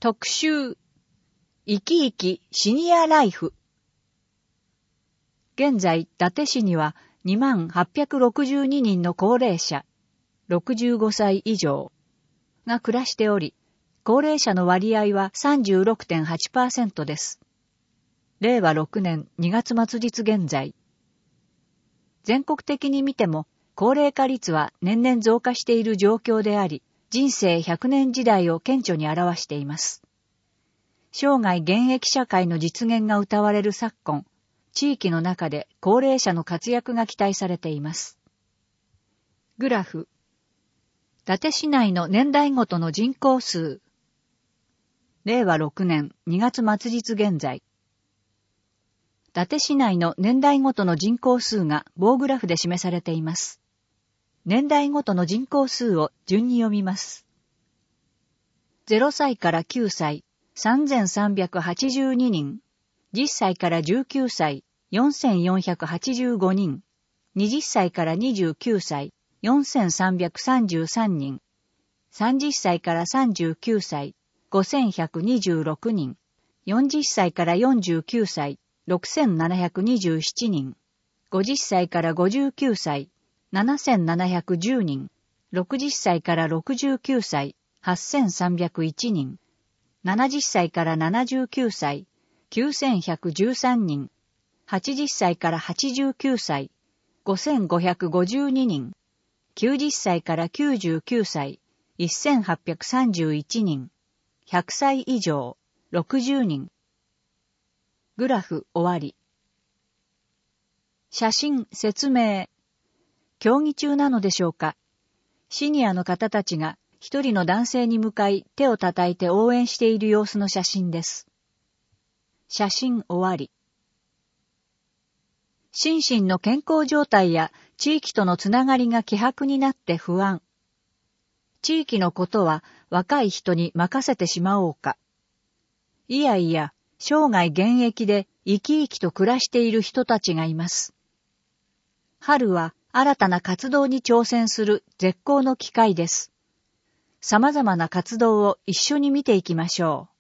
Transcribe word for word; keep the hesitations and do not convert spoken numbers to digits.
特集、生き生きシニアライフ。現在、伊達市にはにまんはっぴゃくろくじゅうににんの高齢者、ろくじゅうごさい以上が暮らしており、高齢者の割合は さんじゅうろくてんはちパーセント です。れいわろくねんにがつ末日現在。全国的に見ても、高齢化率は年々増加している状況であり、人生ひゃくねん時代を顕著に表しています。生涯現役社会の実現が謳われる昨今、地域の中で高齢者の活躍が期待されています。グラフ。伊達市内の年代ごとの人口数。れいわろくねんにがつ末日現在。伊達市内の年代ごとの人口数が棒グラフで示されています。年代ごとの人口数を順に読みます。ゼロさいからきゅうさい、さんぜんさんびゃくはちじゅうににん。じゅっさいからじゅうきゅうさい、よんせんよんひゃくはちじゅうごにん。はたちからにじゅうきゅうさい、よんせんさんびゃくさんじゅうさんにん。さんじゅっさいからさんじゅうきゅうさい、ごせんひゃくにじゅうろくにん。よんじゅっさいからよんじゅうきゅうさい、ろくせんななひゃくにじゅうななにん。ごじゅっさいからごじゅうきゅうさい、ななせんななひゃくじゅうにん。ろくじゅっさいからろくじゅうきゅうさい、はっせんさんびゃくいちにん。ななじゅっさいからななじゅうきゅうさい、きゅうせんひゃくじゅうさんにん。はちじゅっさいからはちじゅうきゅうさい、ごせんごひゃくごじゅうににん。きゅうじゅっさいからきゅうじゅうきゅうさい、せんはっぴゃくさんじゅういちにん。ひゃくさい以上、ろくじゅうにん。グラフ終わり。写真説明。競技中なのでしょうか。シニアの方たちが一人の男性に向かい手を叩いて応援している様子の写真です。写真終わり。心身の健康状態や地域とのつながりが希薄になって不安。地域のことは若い人に任せてしまおうか。いやいや、生涯現役で生き生きと暮らしている人たちがいます。春は新たな活動に挑戦する絶好の機会です。様々な活動を一緒に見ていきましょう。